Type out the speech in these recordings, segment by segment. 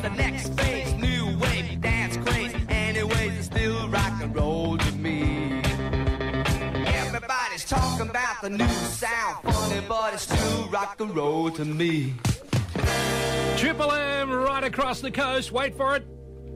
the next phase, new wave, dance craze. Anyways, it's still rock and roll to me. Everybody's talking about the new sound, funny, but it's still rock and roll to me. Triple M right across the coast. Wait for it.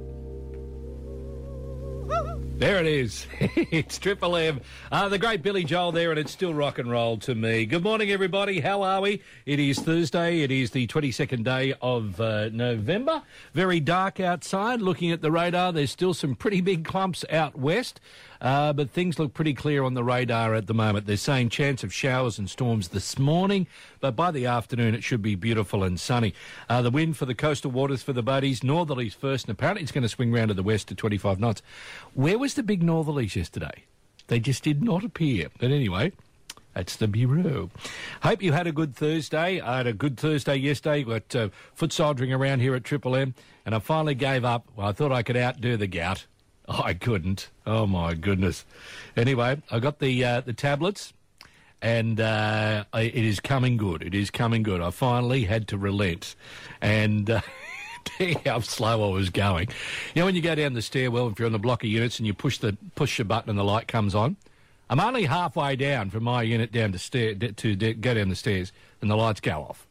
There it is. It's Triple M. The great Billy Joel there, and it's still rock and roll to me. Good morning, everybody. How are we? It is Thursday. It is the 22nd day of November. Very dark outside. Looking at the radar, there's still some pretty big clumps out west, but things look pretty clear on the radar at the moment. They're saying chance of showers and storms this morning, but by the afternoon it should be beautiful and sunny. The wind for the coastal waters for the buddies, northerlies first, and apparently it's going to swing round to the west to 25 knots. Where was the big northerlies yesterday? They just did not appear. But anyway, that's the Bureau. Hope you had a good Thursday. I had a good Thursday yesterday. Got foot soldiering around here at Triple M, and I finally gave up. Well, I thought I could outdo the gout. Oh, I couldn't. Oh, my goodness. Anyway, I got the tablets, and it is coming good. It is coming good. I finally had to relent, and how slow I was going. You know, when you go down the stairwell, if you're on the block of units and you push the button and the light comes on, I'm only halfway down from my unit down to go down the stairs, and the lights go off.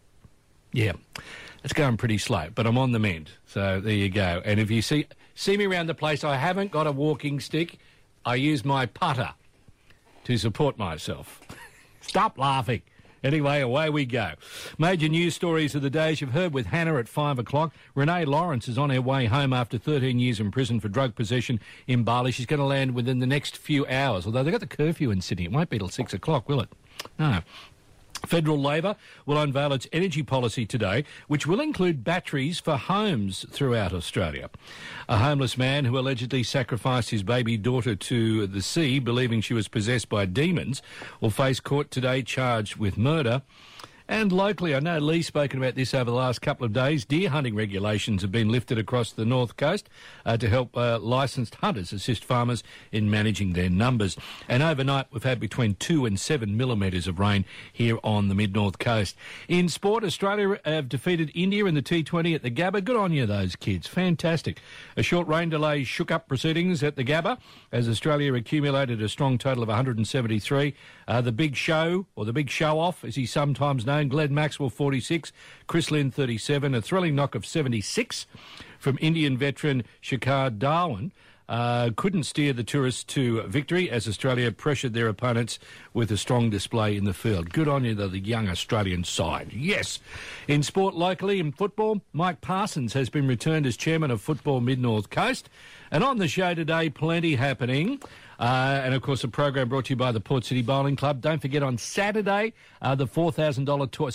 Yeah, it's going pretty slow, but I'm on the mend. So there you go. And if you see me around the place, I haven't got a walking stick. I use my putter to support myself. Stop laughing. Anyway, away we go. Major news stories of the day, as you've heard with Hannah at 5 o'clock. Renee Lawrence is on her way home after 13 years in prison for drug possession in Bali. She's going to land within the next few hours, although they've got the curfew in Sydney. It won't be till 6 o'clock, will it? No. Federal Labor will unveil its energy policy today, which will include batteries for homes throughout Australia. A homeless man who allegedly sacrificed his baby daughter to the sea, believing she was possessed by demons, will face court today charged with murder. And locally, I know Lee's spoken about this over the last couple of days, deer hunting regulations have been lifted across the North Coast to help licensed hunters assist farmers in managing their numbers. And overnight, we've had between 2 and 7 millimetres of rain here on the mid-North Coast. In sport, Australia have defeated India in the T20 at the Gabba. Good on you, those kids. Fantastic. A short rain delay shook up proceedings at the Gabba as Australia accumulated a strong total of 173. The big show, or the big show-off, as he's sometimes known, Glenn Maxwell 46, Chris Lynn 37, a thrilling knock of 76 from Indian veteran Shikhar Dhawan. Couldn't steer the tourists to victory as Australia pressured their opponents with a strong display in the field. Good on you, the young Australian side. Yes. In sport locally, in football, Mike Parsons has been returned as chairman of Football Mid-North Coast. And on the show today, plenty happening. And, of course, a program brought to you by the Port City Bowling Club. Don't forget on Saturday, the $4,000 toy...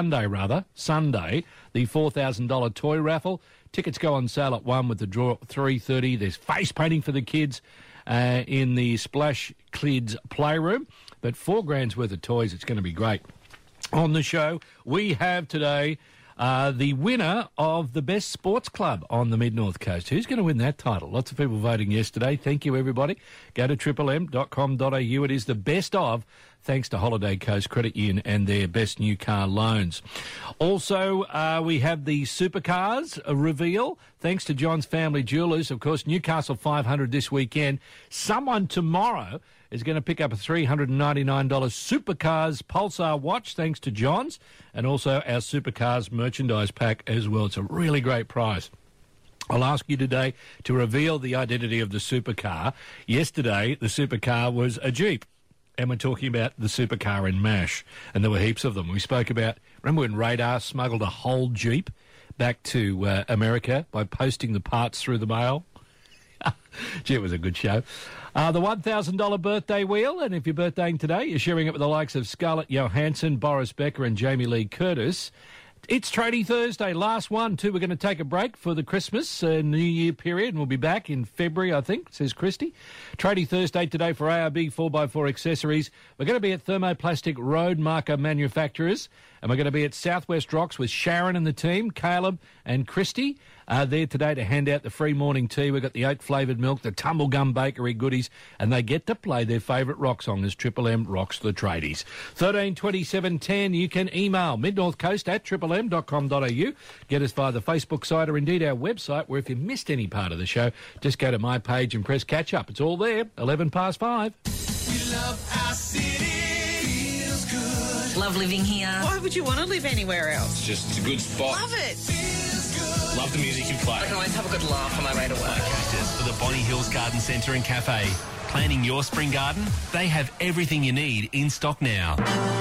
Sunday, the $4,000 toy raffle. Tickets go on sale at 1 with the draw at 3:30. There's face painting for the kids in the Splash Kids Playroom. But $4,000 worth of toys. It's going to be great. On the show, we have today... the winner of the best sports club on the Mid-North Coast. Who's going to win that title? Lots of people voting yesterday. Thank you, everybody. Go to triplem.com.au. It is the best of, thanks to Holiday Coast Credit Union and their best new car loans. Also, we have the supercars reveal, thanks to John's Family Jewellers. Of course, Newcastle 500 this weekend. Someone tomorrow is going to pick up a $399 Supercars Pulsar watch, thanks to John's, and also our Supercars merchandise pack as well. It's a really great prize. I'll ask you today to reveal the identity of the supercar. Yesterday, the supercar was a Jeep, and we're talking about the supercar in MASH, and there were heaps of them. We spoke about, remember when Radar smuggled a whole Jeep back to America by posting the parts through the mail? Gee, it was a good show. The $1,000 birthday wheel, and if you're birthdaying today, you're sharing it with the likes of Scarlett Johansson, Boris Becker and Jamie Lee Curtis. It's Tradie Thursday, last one too. We're going to take a break for the Christmas New Year period, and we'll be back in February, I think, says Christy. Tradie Thursday today for ARB 4x4 accessories. We're going to be at Thermoplastic Road Marker Manufacturers, And we're going to be at Southwest Rocks with Sharon and the team, Caleb and Christy. There today to hand out the free morning tea. We've got the oat-flavoured milk, the Tumblegum Bakery goodies, and they get to play their favourite rock song as Triple M rocks the tradies. 13 27 10. You can email midnorthcoast@triplem.com.au. Get us via the Facebook site or indeed our website, where if you missed any part of the show, just go to my page and press catch up. It's all there. 11 past 5. We love our city. Feels good. Love living here. Why would you want to live anywhere else? It's a good spot. Love it. Feels good. Love the music you play. I can always have a good laugh on my way to work. Cactus for the Bonnie Hills Garden Centre and Cafe. Planning your spring garden? They have everything you need in stock now.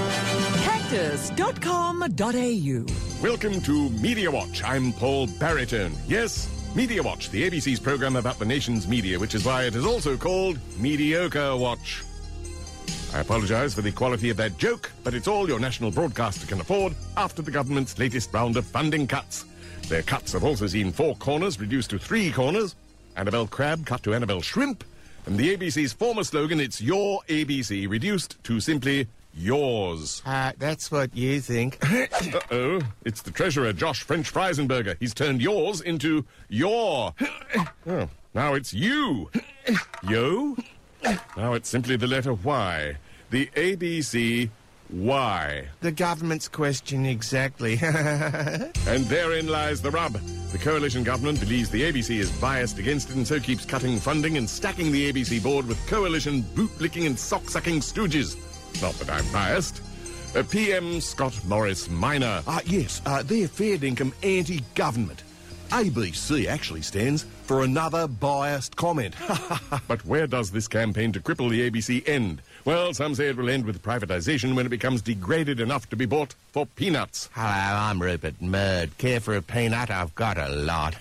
Cactus.com.au. Welcome to Media Watch. I'm Paul Barrington. Yes, Media Watch, the ABC's programme about the nation's media, which is why it is also called Mediocre Watch. I apologise for the quality of that joke, but it's all your national broadcaster can afford after the government's latest round of funding cuts. Their cuts have also seen 4 corners reduced to 3 corners, Annabelle Crab cut to Annabelle Shrimp, and the ABC's former slogan, it's Your ABC, reduced to simply yours. That's what you think. Uh-oh, it's the treasurer, Josh French Freisenberger. He's turned yours into your. Oh, now it's you. Yo? Now it's simply the letter Y. The ABC Y. The government's question exactly. And therein lies the rub. The coalition government believes the ABC is biased against it and so keeps cutting funding and stacking the ABC board with coalition boot-licking and sock-sucking stooges. Not that I'm biased. PM Scott Morris Minor. Yes, they're fair dinkum anti-government. ABC actually stands for another biased comment. But where does this campaign to cripple the ABC end? Well, some say it will end with privatisation when it becomes degraded enough to be bought for peanuts. Hello, I'm Rupert Murd. Care for a peanut? I've got a lot.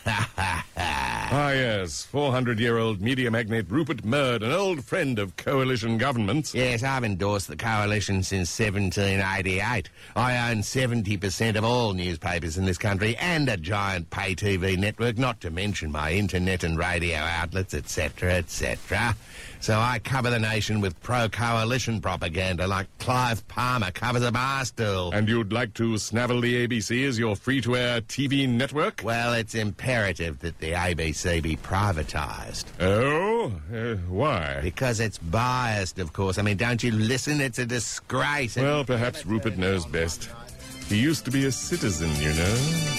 Ah, yes, 400-year-old media magnate Rupert Murd, an old friend of coalition governments. Yes, I've endorsed the coalition since 1788. I own 70% of all newspapers in this country and a giant pay TV network, not to mention my internet and radio outlets, etc., etc. So I cover the nation with pro-coalition propaganda like Clive Palmer covers a bar stool. And you'd like to snavel the ABC as your free-to-air TV network? Well, it's imperative that the ABC be privatised. Oh? Why? Because it's biased, of course. I mean, don't you listen? It's a disgrace. Well, perhaps Rupert knows best. He used to be a citizen, you know.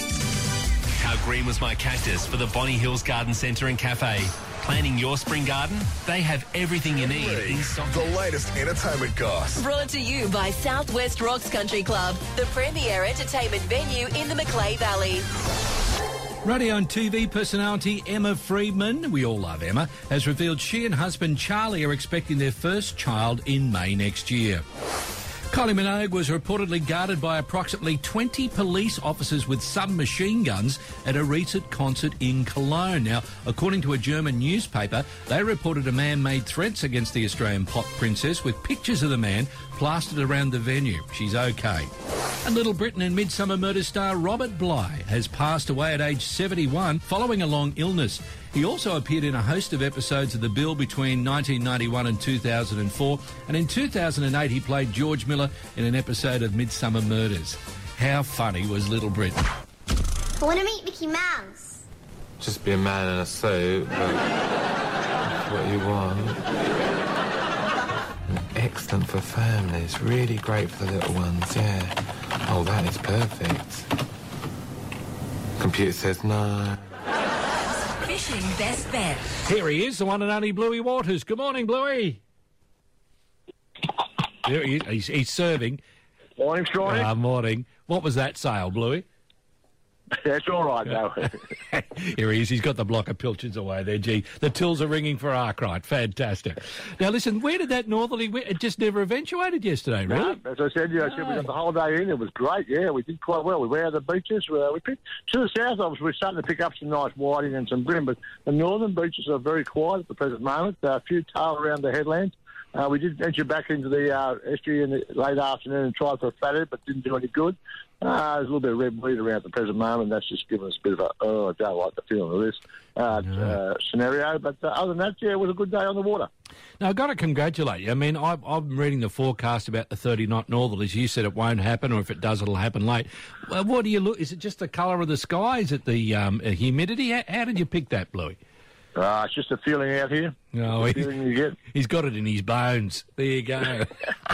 How green was my cactus for the Bonnie Hills Garden Centre and Cafe. Planning your spring garden? They have everything you need in stock. The latest entertainment goss. Brought to you by Southwest Rocks Country Club, the premier entertainment venue in the Macleay Valley. Radio and TV personality Emma Freedman, we all love Emma, has revealed she and husband Charlie are expecting their first child in May next year. Kylie Minogue was reportedly guarded by approximately 20 police officers with submachine guns at a recent concert in Cologne. Now, according to a German newspaper, they reported a man made threats against the Australian pop princess with pictures of the man plastered around the venue. She's okay. And Little Britain and Midsummer Murders star Robert Bly has passed away at age 71 following a long illness. He also appeared in a host of episodes of The Bill between 1991 and 2004, and in 2008 he played George Miller in an episode of Midsummer Murders. How funny was Little Britain? I want to meet Mickey Mouse. Just be a man in a suit, but that's what you want. Excellent for families, really great for the little ones, yeah. Oh, that is perfect. Computer says no. Fishing best bet. Here he is, the one and only Bluey Waters. Good morning, Bluey. There he is. He's serving. Morning, Scotty. Morning. What was that sale, Bluey? That's all right, though. Here he is. He's got the block of pilchards away there, gee. The tills are ringing for Arkwright. Fantastic. Now, listen, where did that northerly... It just never eventuated yesterday, really? No, as I said, we got the whole day in. It was great, yeah. We did quite well. We went out to the beaches. We picked to the south of us. We're starting to pick up some nice whiting and some bream, but the northern beaches are very quiet at the present moment. A few tail around the headlands. We did venture back into the estuary in the late afternoon and tried for a flathead, but didn't do any good. There's a little bit of red weed around at the present moment. That's just given us a bit of I don't like the feeling of this. scenario. But other than that, yeah, it was a good day on the water. Now, I've got to congratulate you. I mean, I'm reading the forecast about the 30-knot northerlies. You said it won't happen, or if it does, it'll happen late. Well, what do you look? Is it just the colour of the sky? Is it the humidity? How did you pick that, Bluey? It's just a feeling out here. No, feeling you get. He's got it in his bones. There you go.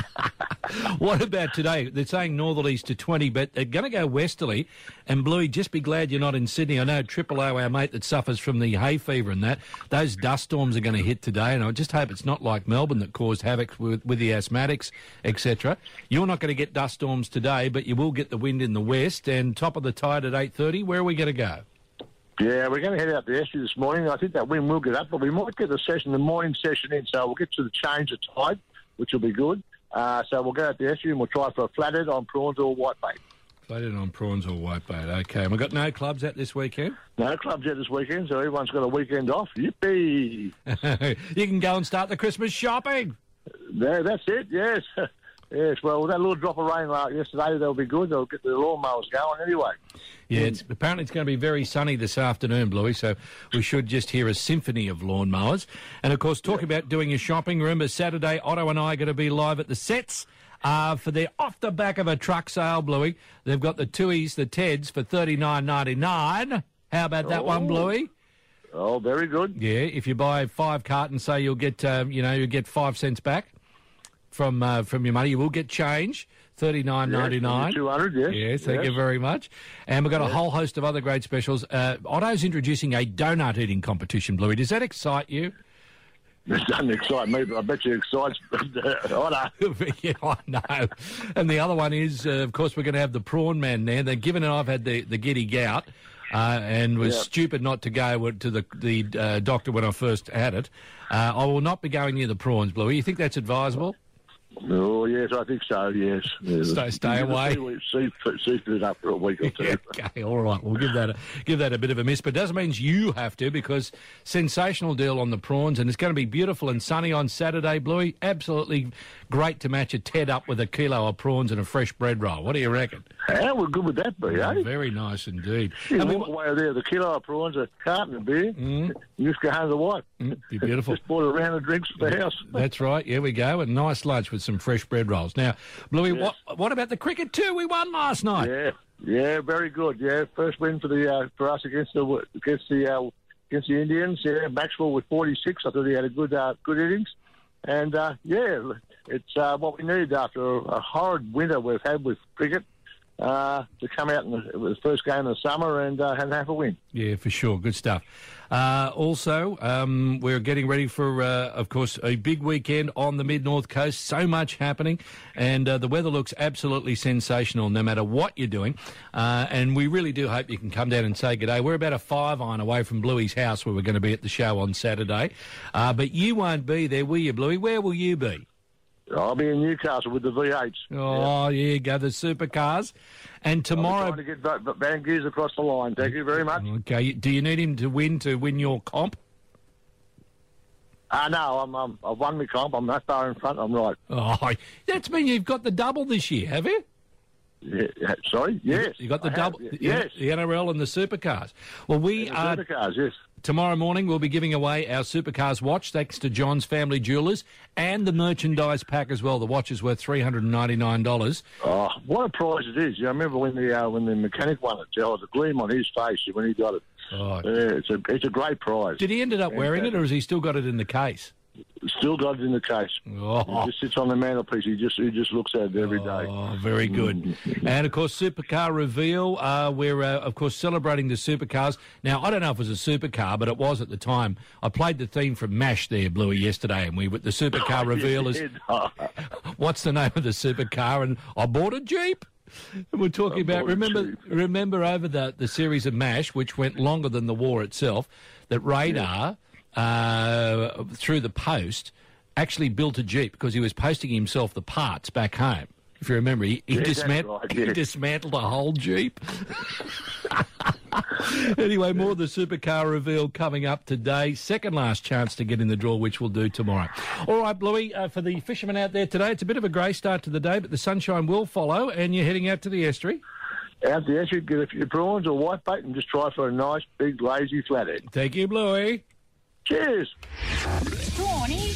What about today? They're saying northerlies to 20, but they're going to go westerly. And, Bluey, just be glad you're not in Sydney. I know Triple O, our mate that suffers from the hay fever and that, those dust storms are going to hit today. And I just hope it's not like Melbourne that caused havoc with the asthmatics, etc. You're not going to get dust storms today, but you will get the wind in the west. And top of the tide at 8:30, where are we going to go? Yeah, we're going to head out the estuary this morning. I think that wind will get up, but we might get the morning session in, so we'll get to the change of tide, which will be good. So we'll go out the estuary and we'll try for a flathead on prawns or whitebait. Flathead on prawns or whitebait, okay. And we've got no clubs out this weekend? No clubs out this weekend, so everyone's got a weekend off. Yippee! You can go and start the Christmas shopping. Yeah, that's it, yes. Yes, well, with that little drop of rain yesterday, they'll be good. They'll get the lawnmowers going anyway. Yeah, apparently it's going to be very sunny this afternoon, Bluey, so we should just hear a symphony of lawnmowers. And, of course, talk about doing your shopping. Remember, Saturday, Otto and I are going to be live at the Sets for their off-the-back-of-a-truck sale, Bluey. They've got the Tuis, the Teds, for $39.99. How about that one, Bluey? Oh, very good. Yeah, if you buy 5 cartons, say you'll get, you'll get 5 cents back from your money. You will get change, $39.99. 200, yes. Yes, thank you very much. And we've got a whole host of other great specials. Otto's introducing a donut eating competition, Bluey. Does that excite you? It doesn't excite me, but I bet you it excites Otto. Yeah, I know. And the other one is, of course, we're going to have the prawn man there. They're given I've had the giddy gout and was stupid not to go to the doctor when I first had it. I will not be going near the prawns, Bluey. You think that's advisable? Oh, yes, I think so, yes. Stay away. Seafood it up for a week or two. Yeah, okay, all right. We'll give that a bit of a miss. But it doesn't mean you have to, because sensational deal on the prawns, and it's going to be beautiful and sunny on Saturday, Bluey. Absolutely great to match a Ted up with a kilo of prawns and a fresh bread roll. What do you reckon? How good would that be, eh? Very nice indeed. You walk away there, the kilo of prawns, a carton of beer, you just go home to the wife. Be beautiful. Just bought a round of drinks for the house. That's right. Here we go. A nice lunch with some fresh bread rolls. Now, Bluey, what about the cricket too? We won last night. Yeah, very good. Yeah, first win for us against the Indians. Yeah, Maxwell with 46. I thought he had a good innings, and it's what we need after a horrid winter we've had with cricket. To come out in the first game of the summer and have a win. Yeah, for sure. Good stuff. Also, we're getting ready for, of course, a big weekend on the mid-north coast. So much happening, and the weather looks absolutely sensational no matter what you're doing. And we really do hope you can come down and say good day. We're about a 5-iron away from Bluey's house where we're going to be at the show on Saturday. But you won't be there, will you, Bluey? Where will you be? I'll be in Newcastle with the V8s. Oh, yeah, go the supercars. And tomorrow... I'm trying to get Van Geers across the line. Thank you very much. Okay. Do you need him to win your comp? No, I've won my comp. I'm that far in front. I'm right. Oh, that's mean you've got the double this year, have you? Yeah, sorry? Yes. You got the double? Yes. The NRL and the supercars. Well, we are... Supercars, yes. Tomorrow morning, we'll be giving away our Supercars watch, thanks to John's Family Jewellers, and the merchandise pack as well. The watch is worth $399. Oh, what a prize it is. I remember when the mechanic won it, there was a gleam on his face when he got it. Oh. Yeah, it's a great prize. Did he end up wearing it, or has he still got it in the case? Still got it in the case. Oh. He just sits on the mantelpiece. He just looks at it every day. Oh, very good. And, of course, Supercar Reveal. We're, of course, celebrating the supercars. Now, I don't know if it was a supercar, but it was at the time. I played the theme from MASH there, Bluey, yesterday, and the Supercar Reveal is... What's the name of the supercar? And I bought a Jeep. And we're talking about... Remember over the series of MASH, which went longer than the war itself, that Radar... through the post, actually built a Jeep because he was posting himself the parts back home. If you remember, he dismantled a whole Jeep. Anyway, more of the Supercar Reveal coming up today. Second last chance to get in the draw, which we'll do tomorrow. All right, Bluey, for the fishermen out there today, it's a bit of a grey start to the day, but the sunshine will follow, and you're heading out to the estuary. out the estuary, get a few prawns or whitebait, and just try for a nice, big, lazy flathead. Thank you, Bluey. Cheers. Morning.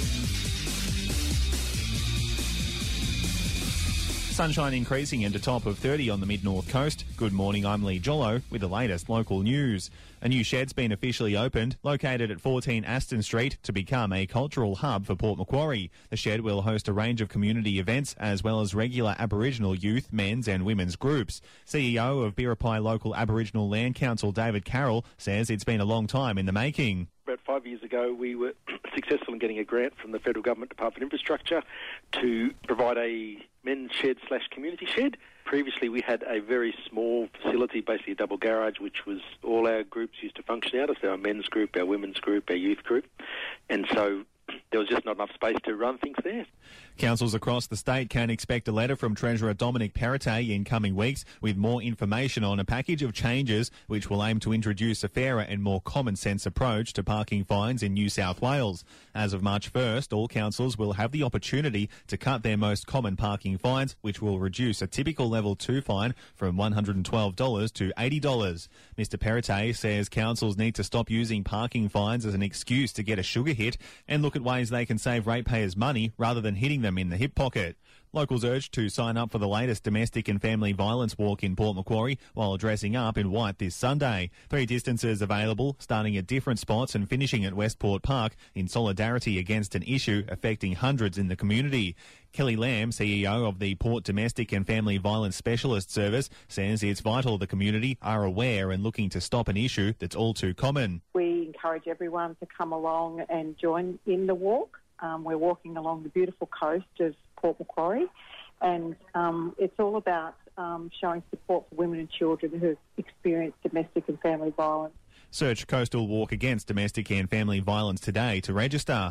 Sunshine increasing into top of 30 on the mid-north coast. Good morning, I'm Lee Jollo with the latest local news. A new shed's been officially opened, located at 14 Aston Street, to become a cultural hub for Port Macquarie. The shed will host a range of community events as well as regular Aboriginal youth, men's and women's groups. CEO of Biripi Local Aboriginal Land Council, David Carroll, says it's been a long time in the making. About 5 years ago, we were successful in getting a grant from the Federal Government Department of Infrastructure to provide a men's shed/community shed. Previously, we had a very small facility, basically a double garage, which was all our groups used to function out of, so our men's group, our women's group, our youth group. And so there was just not enough space to run things there. Councils across the state can expect a letter from Treasurer Dominic Perrottet in coming weeks with more information on a package of changes which will aim to introduce a fairer and more common-sense approach to parking fines in New South Wales. As of March 1st, all councils will have the opportunity to cut their most common parking fines, which will reduce a typical Level 2 fine from $112 to $80. Mr Perrottet says councils need to stop using parking fines as an excuse to get a sugar hit and look at ways they can save ratepayers money rather than hitting them in the hip pocket. Locals urged to sign up for the latest domestic and family violence walk in Port Macquarie while dressing up in white this Sunday. 3 distances available, starting at different spots and finishing at Westport Park in solidarity against an issue affecting hundreds in the community. Kelly Lamb, CEO of the Port Domestic and Family Violence Specialist Service, says it's vital the community are aware and looking to stop an issue that's all too common. We encourage everyone to come along and join in the walk. We're walking along the beautiful coast of Port Macquarie, and it's all about showing support for women and children who have experienced domestic and family violence. Search Coastal Walk Against Domestic and Family Violence today to register.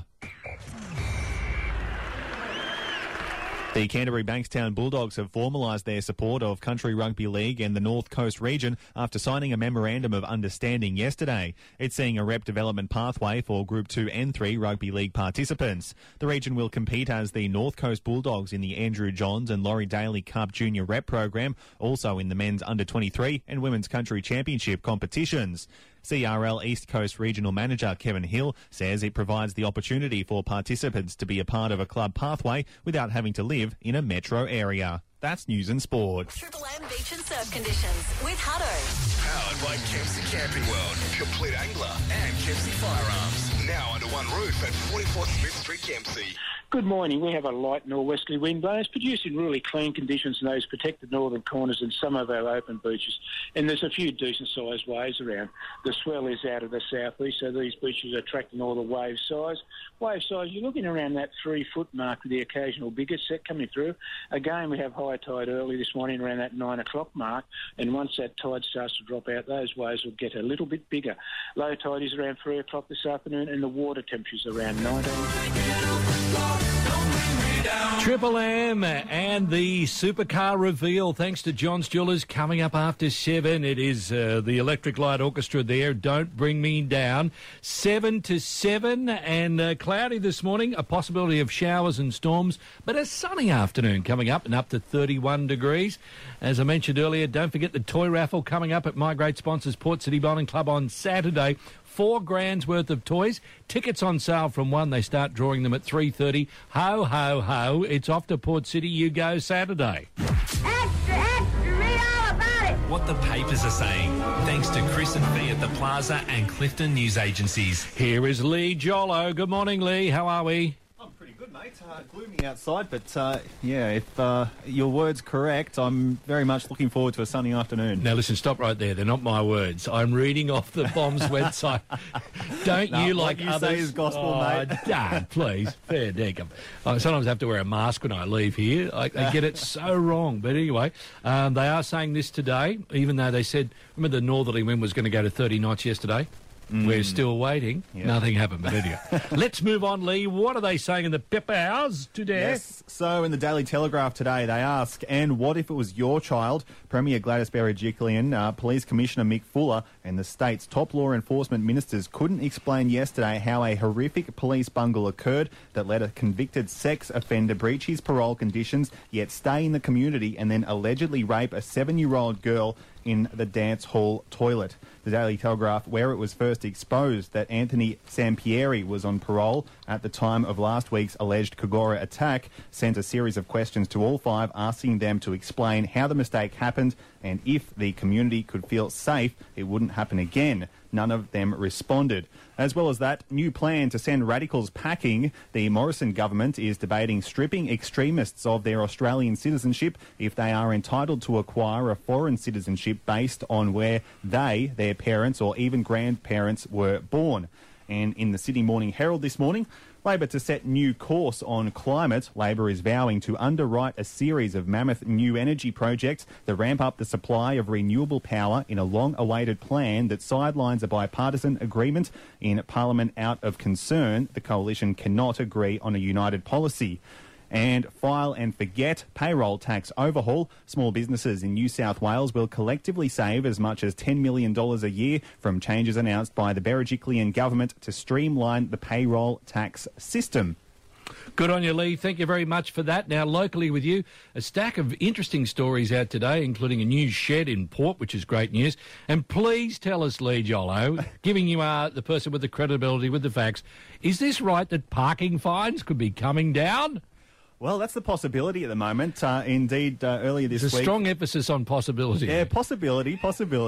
The Canterbury Bankstown Bulldogs have formalised their support of Country Rugby League and the North Coast region after signing a memorandum of understanding yesterday. It's seeing a rep development pathway for Group 2 and 3 Rugby League participants. The region will compete as the North Coast Bulldogs in the Andrew Johns and Laurie Daly Cup Junior Rep program, also in the men's under-23 and women's country championship competitions. CRL East Coast Regional Manager Kevin Hill says it provides the opportunity for participants to be a part of a club pathway without having to live in a metro area. That's News and Sport. Triple M Beach and Surf Conditions with Hutto. Powered by Kempsey Camping World, Complete Angler and Kempsey Firearms. Now under one roof at 44 Smith Street, Kempsey. Good morning. We have a light northwesterly wind blowing. It's producing really clean conditions in those protected northern corners and some of our open beaches. And there's a few decent-sized waves around. The swell is out of the southeast, so these beaches are attracting all the wave size. Wave size, you're looking around that 3-foot mark with the occasional bigger set coming through. Again, we have high tide early this morning around that 9 o'clock mark, and once that tide starts to drop out, those waves will get a little bit bigger. Low tide is around 3 o'clock this afternoon, and the water temperature's around 19. Triple M and the supercar reveal, thanks to John's Jewelers, coming up after 7. It is the Electric Light Orchestra there, Don't Bring Me Down. 7 to 7 and cloudy this morning, a possibility of showers and storms, but a sunny afternoon coming up and up to 31 degrees. As I mentioned earlier, don't forget the toy raffle coming up at my great sponsors, Port City Bowling Club on Saturday. $4,000 worth of toys. Tickets on sale from 1. They start drawing them at 3:30. Ho, ho, ho. It's off to Port City. You go Saturday. Extra, extra, read all about it. What the papers are saying, thanks to Chris and Fee at the Plaza and Clifton News Agencies. Here is Lee Jollo. Good morning, Lee. How are we? I'm pretty good, mate. Gloomy outside, but yeah, if your word's correct, I'm very much looking forward to a sunny afternoon. Now listen, stop right there. They're not my words. I'm reading off the Bombs website. Don't no, you like you others? Say is gospel, mate. Dad, please. Fair dinkum. I sometimes have to wear a mask when I leave here. I get it so wrong. But anyway, they are saying this today, even though they said, remember the northerly wind was going to go to 30 knots yesterday? We're still waiting. Nothing happened, but anyway. Let's move on, Lee. What are they saying in the papers today? Yes. So in the Daily Telegraph today, they ask, and what if it was your child? Premier Gladys Berejiklian, Police Commissioner Mick Fuller and the state's top law enforcement ministers couldn't explain yesterday how a horrific police bungle occurred that let a convicted sex offender breach his parole conditions, yet stay in the community and then allegedly rape a 7-year-old girl in the dance hall toilet. The Daily Telegraph, where it was first exposed that Anthony Sampieri was on parole at the time of last week's alleged Kagora attack, sent a series of questions to all 5, asking them to explain how the mistake happened and if the community could feel safe it wouldn't happen again. None of them responded. As well as that, new plan to send radicals packing. The Morrison government is debating stripping extremists of their Australian citizenship if they are entitled to acquire a foreign citizenship based on where they, their parents or even grandparents were born. And in the Sydney Morning Herald this morning, Labor to set new course on climate. Labor is vowing to underwrite a series of mammoth new energy projects that ramp up the supply of renewable power in a long-awaited plan that sidelines a bipartisan agreement in Parliament out of concern. The coalition cannot agree on a united policy. And file and forget payroll tax overhaul. Small businesses in New South Wales will collectively save as much as $10 million a year from changes announced by the Berejiklian government to streamline the payroll tax system. Good on you, Lee. Thank you very much for that. Now, locally with you, a stack of interesting stories out today, including a new shed in Port, which is great news. And please tell us, Lee Jollo, giving you the person with the credibility, with the facts, is this right that parking fines could be coming down? Well, that's the possibility at the moment. Indeed, earlier this week... There's a strong emphasis on possibility. Yeah, possibility.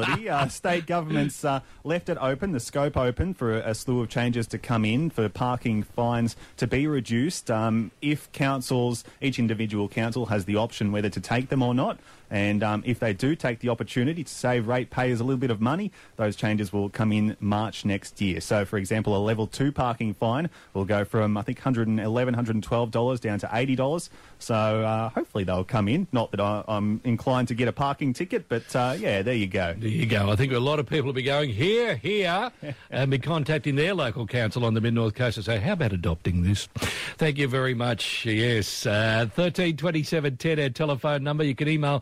State governments left it open, the scope open, for a slew of changes to come in, for parking fines to be reduced if councils, each individual council has the option whether to take them or not. And if they do take the opportunity to save ratepayers a little bit of money, those changes will come in March next year. So, for example, a level 2 parking fine will go from, I think, $111, $112 down to $80. So hopefully they'll come in. Not that I'm inclined to get a parking ticket, but yeah, there you go. There you go. I think a lot of people will be going here, and be contacting their local council on the Mid-North Coast and say, how about adopting this? Thank you very much. Yes, 132710, our telephone number. You can email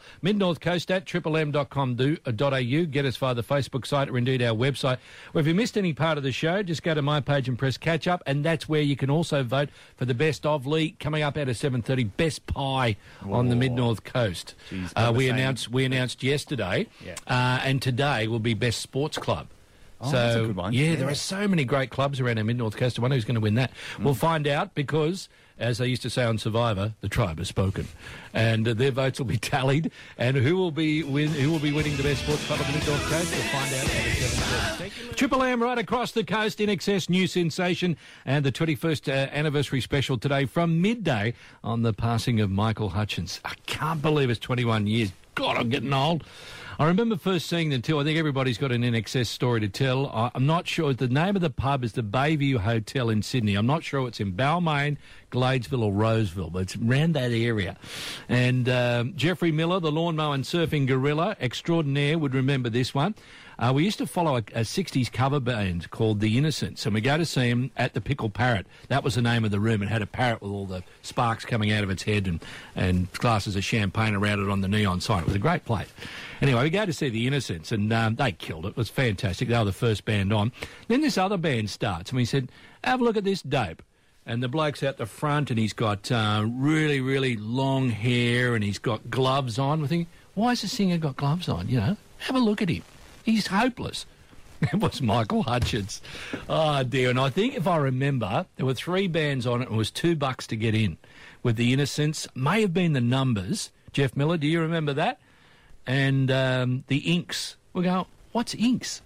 midnorthcoast@triplem.com.au. Get us via the Facebook site or indeed our website. Well, if you missed any part of the show, just go to my page and press catch up, and that's where you can also vote for the best of Lee coming up out of 7:30. Best pie on the Mid-North Coast. Jeez, we announced yesterday, and today will be best sports club. Oh, that's a good one. Yeah, there are so many great clubs around our Mid-North Coast. I wonder who's going to win that. We'll find out because, as they used to say on Survivor, the tribe has spoken. And their votes will be tallied. And who will be winning the best sports club on the Mid-North Coast? We'll find out at 7:30. Triple M right across the coast, in excess new sensation, and the 21st anniversary special today from midday on the passing of Michael Hutchence. I can't believe it's 21 years. God, I'm getting old. I remember first seeing them too. I think everybody's got an NXS story to tell. I'm not sure. The name of the pub is the Bayview Hotel in Sydney. I'm not sure it's in Balmain, Gladesville or Roseville, but it's around that area. And Jeffrey Miller, the lawnmower and surfing gorilla extraordinaire, would remember this one. We used to follow a 60s cover band called The Innocents, and we go to see him at the Pickle Parrot. That was the name of the room. It had a parrot with all the sparks coming out of its head and glasses of champagne around it on the neon sign. It was a great place. Anyway, we go to see The Innocents, and they killed it. It was fantastic. They were the first band on. Then this other band starts, and we said, have a look at this dope. And the bloke's out the front, and he's got really, really long hair, and he's got gloves on. We're thinking, why has the singer got gloves on? You know, have a look at him. He's hopeless. It was Michael Hutchence. Oh, dear. And I think if I remember, there were 3 bands on it, and it was $2 to get in. With The Innocents, may have been the Numbers. Jeff Miller, do you remember that? And the Inks. We go, what's Inks?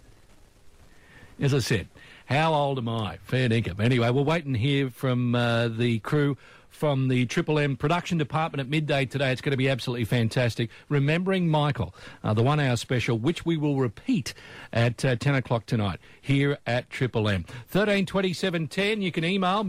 As I said, how old am I? Fair dinkum. Anyway, we'll wait and hear from the crew from the Triple M production department at midday today. It's going to be absolutely fantastic. Remembering Michael, the 1 hour special, which we will repeat at 10 o'clock tonight here at Triple M. 132710, you can email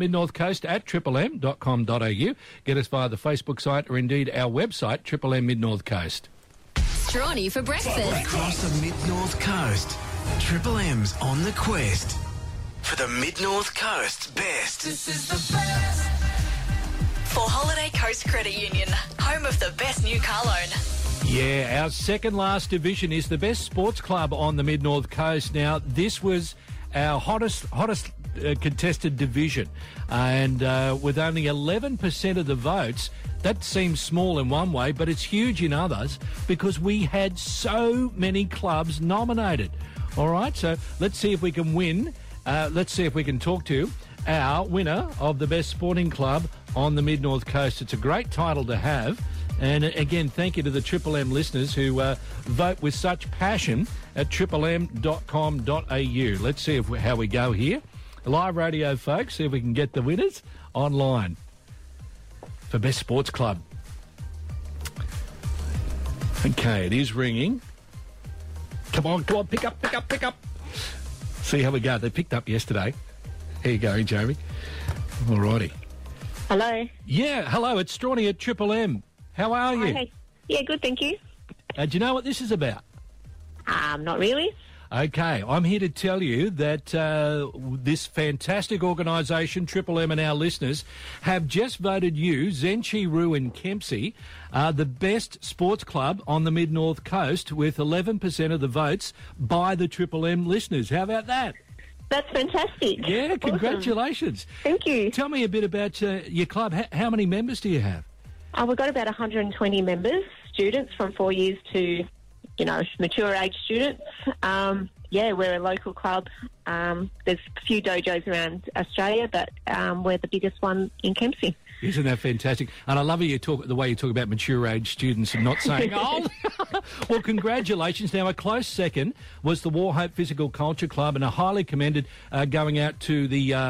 midnorthcoast@triplem.com.au. Get us via the Facebook site or indeed our website, Triple M Mid-North Coast. Strawny for breakfast. Across the Mid-North Coast. Triple M's on the quest for the Mid-North Coast's best. This is the best. For Holiday Coast Credit Union, home of the best new car loan. Yeah, our second last division is the best sports club on the Mid-North Coast. Now, this was our hottest contested division, and with only 11% of the votes, that seems small in one way, but it's huge in others because we had so many clubs nominated. All right, so let's see if we can win. Let's see if we can talk to our winner of the best sporting club on the Mid-North Coast. It's a great title to have. And again, thank you to the Triple M listeners who vote with such passion at triplem.com.au. Let's see how we go here. Live radio, folks, see if we can get the winners online for Best Sports Club. Okay, it is ringing. Come on, pick up. See how we go. They picked up yesterday. Here you go, Jamie. All righty. Hello. Yeah, hello, it's Strawny at Triple M. How are you? Hi. Yeah, good, thank you. Do you know what this is about? Not really. Okay, I'm here to tell you that this fantastic organisation, Triple M, and our listeners have just voted you, Zenchi Roo and Kempsey, the best sports club on the Mid-North Coast with 11% of the votes by the Triple M listeners. How about that? That's fantastic. Yeah, congratulations. Awesome. Thank you. Tell me a bit about your club. How many members do you have? We've got about 120 members, students from 4 years to, mature age students. We're a local club. There's a few dojos around Australia, but we're the biggest one in Kempsey. Isn't that fantastic? And I love the way you talk about mature age students and not saying old. Well, congratulations. Now, a close second was the Warhope Physical Culture Club, and a highly commended going out to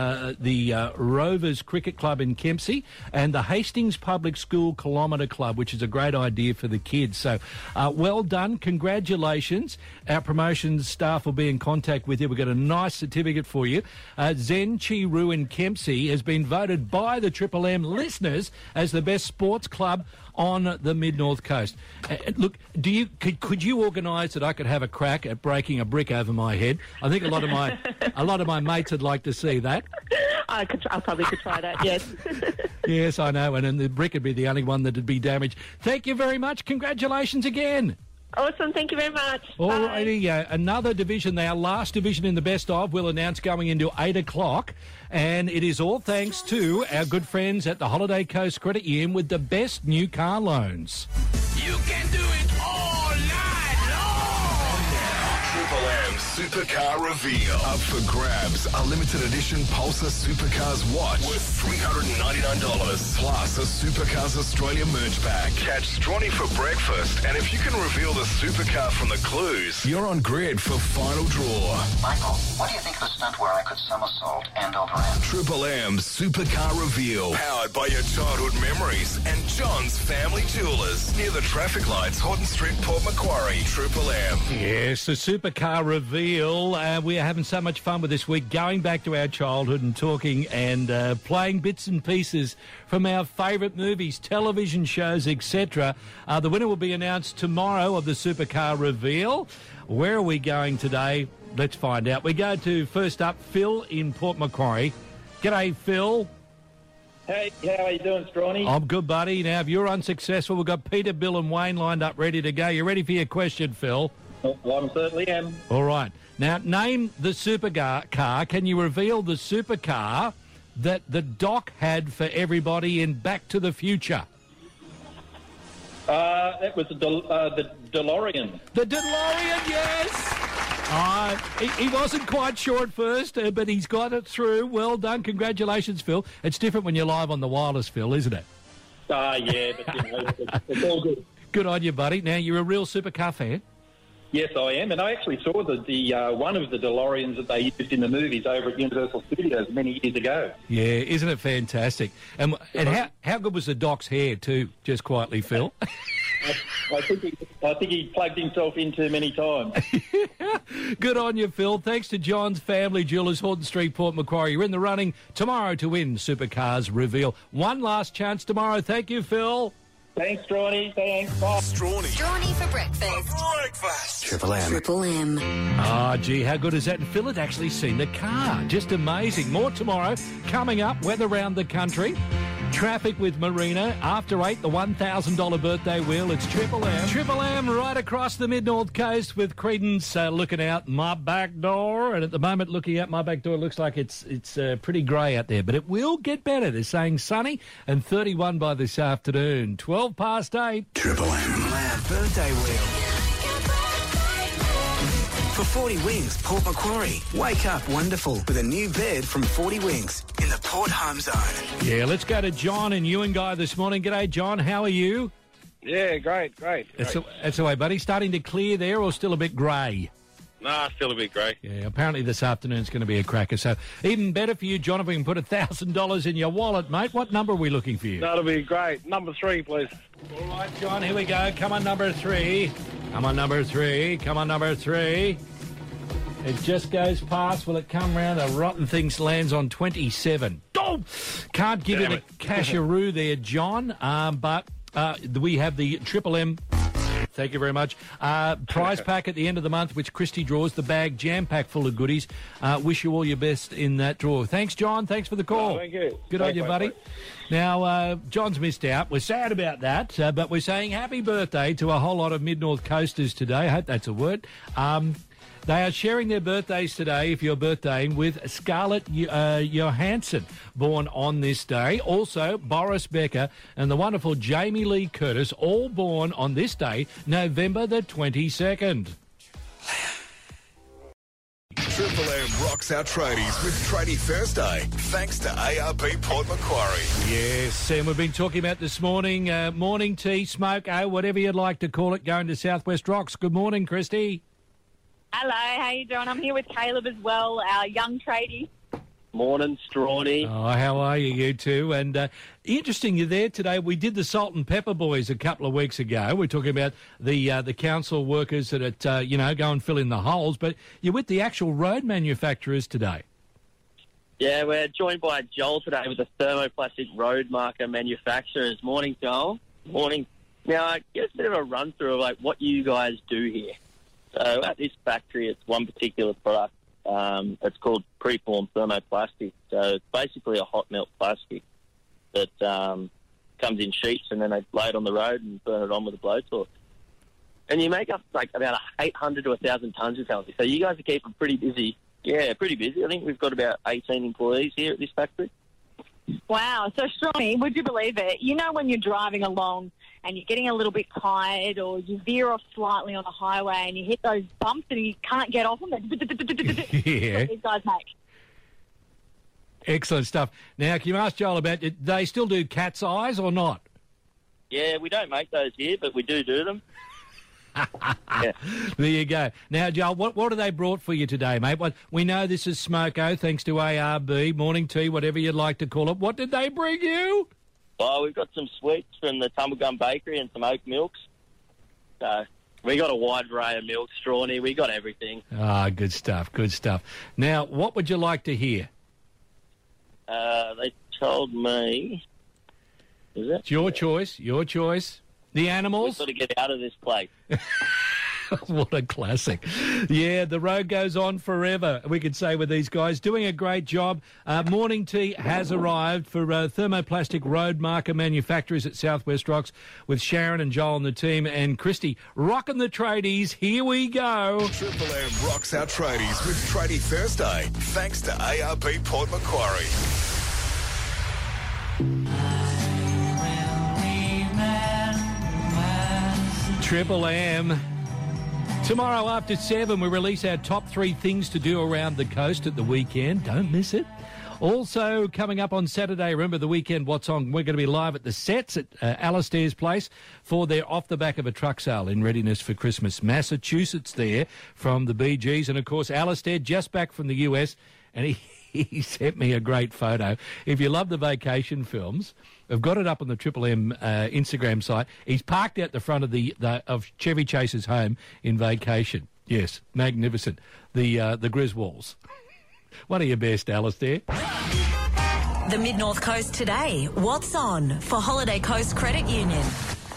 the Rovers Cricket Club in Kempsey and the Hastings Public School Kilometre Club, which is a great idea for the kids. So, well done. Congratulations. Our promotions staff will be in contact with you. We've got a nice certificate for you. Zen Chi Roo in Kempsey has been voted by the Triple M listeners as the best sports club on the Mid-North Coast. Look, could you organise that I could have a crack at breaking a brick over my head? I think a lot of my mates would like to see that. I probably could try that, yes. Yes, I know, and the brick would be the only one that would be damaged. Thank you very much. Congratulations again. Awesome, thank you very much. All righty, another division, our last division in the best of, we'll announce going into 8 o'clock. And it is all thanks to our good friends at the Holiday Coast Credit Union with the best new car loans. You can do it all night long! Triple M Supercar Reveal. Up for grabs, a limited edition Pulsar Supercars watch worth $399. Plus a Supercars Australia merch pack. Catch Strawny for breakfast, and if you can reveal the supercar from the clues, you're on grid for final draw. Michael, what do you think of the stunt where I could somersault and over him? Triple M Supercar Reveal. Powered by your childhood memories and John's Family Jewelers. Near the traffic lights, Horton Street, Port Macquarie. Triple M. Yes, the Supercar Reveal. We are having so much fun with this week, going back to our childhood and talking and playing bits and pieces from our favourite movies, television shows, etc. The winner will be announced tomorrow of the Supercar Reveal. Where are we going today? Let's find out. We go to, first up, Phil in Port Macquarie. G'day, Phil. Hey, how are you doing, Strawny? I'm good, buddy. Now, if you're unsuccessful, we've got Peter, Bill and Wayne lined up ready to go. You ready for your question, Phil? Well, I certainly am. All right. Now, name the supercar. Can you reveal the supercar that the Doc had for everybody in Back to the Future? That was the DeLorean. The DeLorean, yes! He wasn't quite sure at first, but he's got it through. Well done. Congratulations, Phil. It's different when you're live on the wireless, Phil, isn't it? Yeah, but it's all good. Good on you, buddy. Now, you're a real supercar fan? Yes, I am, and I actually saw the one of the DeLoreans that they used in the movies over at Universal Studios many years ago. Yeah, isn't it fantastic? And how good was the Doc's hair too? Just quietly, Phil. I think he plugged himself in too many times. Good on you, Phil. Thanks to John's Family Jewelers, Horton Street, Port Macquarie. You're in the running tomorrow to win Supercars Reveal. One last chance tomorrow. Thank you, Phil. Thanks, Strawny. Thanks. Bye. Strawny for breakfast. Triple M. Triple M. Oh, gee, how good is that? And Phil had actually seen the car. Just amazing. More tomorrow. Coming up, weather around the country. Traffic with Marina. After 8, the $1,000 birthday wheel. It's Triple M. Triple M right across the mid-north coast with Credence looking out my back door. And at the moment, looking out my back door, looks like it's pretty grey out there. But it will get better. They're saying sunny and 31 by this afternoon. 12 past 8. Triple M. Birthday wheel. For 40 Wings, Port Macquarie. Wake up wonderful with a new bed from 40 Wings in the Port Home Zone. Yeah, let's go to John and Guy this morning. G'day, John. How are you? Yeah, great. That's the way, buddy. Starting to clear there or still a bit grey? Nah, still a bit grey. Yeah, apparently this afternoon's going to be a cracker. So even better for you, John, if we can put $1,000 in your wallet, mate. What number are we looking for you? That'll be great. Number 3, please. All right, John, here we go. Come on, number 3. Come on, number 3. Come on, number 3. It just goes past. Will it come round? A rotten thing lands on 27. Oh! Can't give you the casharoo there, John. But we have the Triple M. Thank you very much. Prize pack at the end of the month, which Christy draws, the bag jam-packed full of goodies. Wish you all your best in that draw. Thanks, John. Thanks for the call. Oh, thank you. Good on you, buddy. Now, John's missed out. We're sad about that, but we're saying happy birthday to a whole lot of mid-north coasters today. I hope that's a word. They are sharing their birthdays today, if you're birthdaying, with Scarlett Johansson, born on this day. Also, Boris Becker and the wonderful Jamie Lee Curtis, all born on this day, November the 22nd. Triple M rocks our tradies with Tradie Thursday, thanks to ARB Port Macquarie. Yes, and we've been talking about this morning, morning tea, smoke, whatever you'd like to call it, going to Southwest Rocks. Good morning, Christy. Hello, how you doing? I'm here with Caleb as well, our young tradie. Morning, Strawny. Oh, how are you, you two? And interesting, you're there today. We did the Salt and Pepper Boys a couple of weeks ago. We're talking about the council workers that go and fill in the holes. But you're with the actual road manufacturers today. Yeah, we're joined by Joel today with the thermoplastic road marker manufacturers. Morning, Joel. Morning. Now, give us a bit of a run through of what you guys do here. So at this factory, it's one particular product. It's called preformed thermoplastic. So it's basically a hot melt plastic that comes in sheets, and then they lay it on the road and burn it on with a blowtorch. And you make up about 800 to 1,000 tonnes of healthy. So you guys are keeping pretty busy. Yeah, pretty busy. I think we've got about 18 employees here at this factory. Wow. So, Strawny, would you believe it? You know when you're driving along and you're getting a little bit tired or you veer off slightly on the highway and you hit those bumps and you can't get off them? Yeah. What these guys make. Excellent stuff. Now, can you ask Joel about it? They still do cat's eyes or not? Yeah, we don't make those here, but we do them. Yeah. There you go. Now, Joel, what have they brought for you today, mate? We know this is Smoko, thanks to ARB, morning tea, whatever you'd like to call it. What did they bring you? Oh, we've got some sweets from the Tumblegum Bakery and some oat milks. So we got a wide array of milk, Strawny. We got everything. Ah, good stuff, good stuff. Now, what would you like to hear? They told me... Is it? It's your choice, your choice. The animals? We've got to get out of this place. What a classic. Yeah, the road goes on forever, we could say, with these guys. Doing a great job. Morning tea has arrived for thermoplastic road marker manufacturers at Southwest Rocks with Sharon and Joel and the team. And Christy, rocking the tradies. Here we go. Triple M rocks our tradies with Tradie Thursday, thanks to ARB Port Macquarie. Triple M. Tomorrow after 7, we release our top 3 things to do around the coast at the weekend. Don't miss it. Also, coming up on Saturday, remember the weekend, what's on? We're going to be live at the Sets at Alistair's place for their Off the Back of a Truck sale in readiness for Christmas. Massachusetts there from the Bee Gees. And, of course, Alistair just back from the US, and he sent me a great photo. If you love the vacation films, I've got it up on the Triple M Instagram site. He's parked out the front of Chevy Chase's home in Vacation. Yes, magnificent. The Griswolds. One of your best, Alistair. The Mid-North Coast today. What's on for Holiday Coast Credit Union?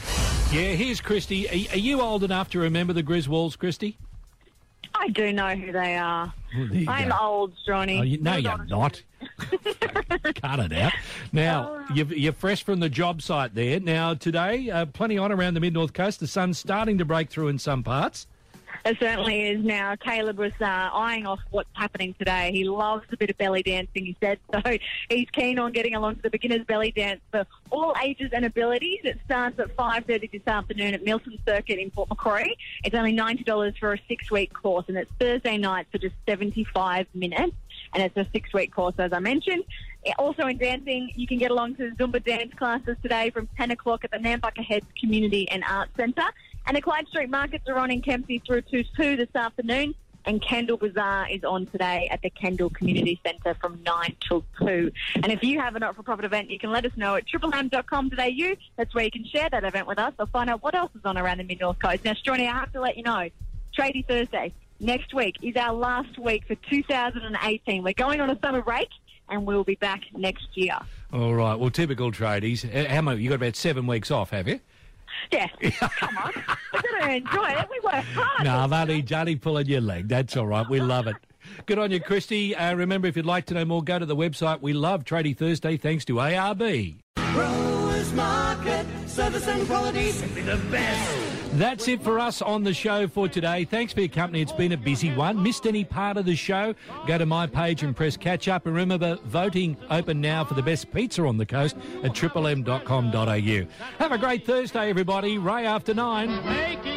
Yeah, here's Christy. Are you old enough to remember the Griswolds, Christy? I do know who they are. Well, there you I'm go. old, Stroney. Oh, no, you're not. Cut it out. Now, you're fresh from the job site there. Now, today, plenty on around the mid-north coast. The sun's starting to break through in some parts. It certainly is now. Caleb was eyeing off what's happening today. He loves a bit of belly dancing, he said, so he's keen on getting along to the beginner's belly dance for all ages and abilities. It starts at 5:30 this afternoon at Milton Circuit in Port Macquarie. It's only $90 for a 6-week course, and it's Thursday night for just 75 minutes, and it's a 6-week course, as I mentioned. Also in dancing, you can get along to Zumba dance classes today from 10 o'clock at the Nambucca Heads Community and Arts Centre. And the Clyde Street Markets are on in Kempsey through to 2 this afternoon. And Kendall Bazaar is on today at the Kendall Community Centre from 9 till 2. And if you have a not-for-profit event, you can let us know at triplem.com.au. That's where you can share that event with us or find out what else is on around the Mid-North Coast. Now, Stroney, I have to let you know, Tradie Thursday next week is our last week for 2018. We're going on a summer break, and we'll be back next year. All right. Well, typical tradies. How many? You got about 7 weeks off, have you? Yeah. Come on. We've got to enjoy it. We work hard. No, I'm only pulling your leg. That's all right. We love it. Good on you, Christy. Remember, if you'd like to know more, go to the website. We love Tradie Thursday thanks to ARB. Growers Market, service and quality, simply the best. That's it for us on the show for today. Thanks for your company. It's been a busy one. Missed any part of the show? Go to my page and press catch up. And remember, voting open now for the best pizza on the coast at triplem.com.au. Have a great Thursday, everybody. Ray after 9.